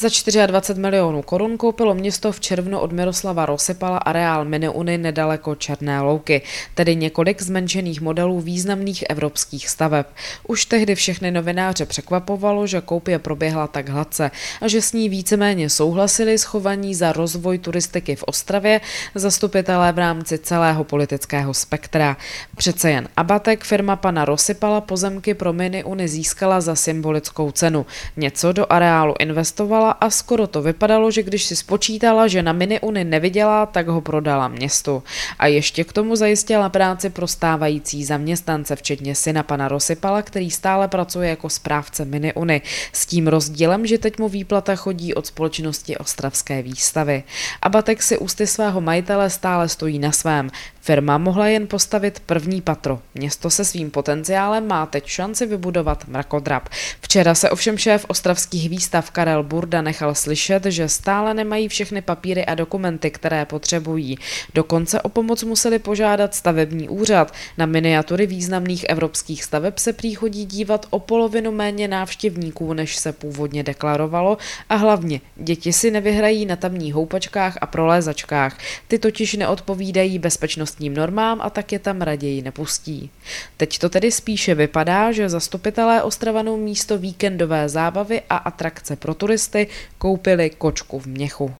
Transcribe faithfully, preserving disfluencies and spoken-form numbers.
Za dvacet čtyři milionů korun koupilo město v červnu od Miroslava Rosypala areál Mini-Uny nedaleko Černé Louky, tedy několik zmenšených modelů významných evropských staveb. Už tehdy všechny novináře překvapovalo, že koupě proběhla tak hladce a že s ní víceméně souhlasili schovaní za rozvoj turistiky v Ostravě zastupitelé v rámci celého politického spektra. Přece jen Abatek, firma pana Rosypala, pozemky pro Mini-Uny získala za symbolickou cenu. Něco do areálu investovala a skoro to vypadalo, že když si spočítala, že na Mini-Uny nevydělá, tak ho prodala městu. A ještě k tomu zajistila práci pro stávající zaměstnance, včetně syna pana Rosypala, který stále pracuje jako správce Mini-Uny. S tím rozdílem, že teď mu výplata chodí od společnosti Ostravské výstavy. Abatek si ústy svého majitele stále stojí na svém. Firma mohla jen postavit první patro. Město se svým potenciálem má teď šanci vybudovat mrakodrap. Včera se ovšem šéf ostravských výstav Karel Burda nechal slyšet, že stále nemají všechny papíry a dokumenty, které potřebují. Dokonce o pomoc museli požádat stavební úřad. Na miniatury významných evropských staveb se prý chodí dívat o polovinu méně návštěvníků, než se původně deklarovalo, a hlavně děti si nevyhrají na tamních houpačkách a prolézačkách. Ty totiž neodpovídají bezpečnostním normám a tak je tam raději nepustí. Teď to tedy spíše vypadá, že zastupitelé Ostravanů místo víkendové zábavy a atrakce pro turisty koupili kočku v měchu.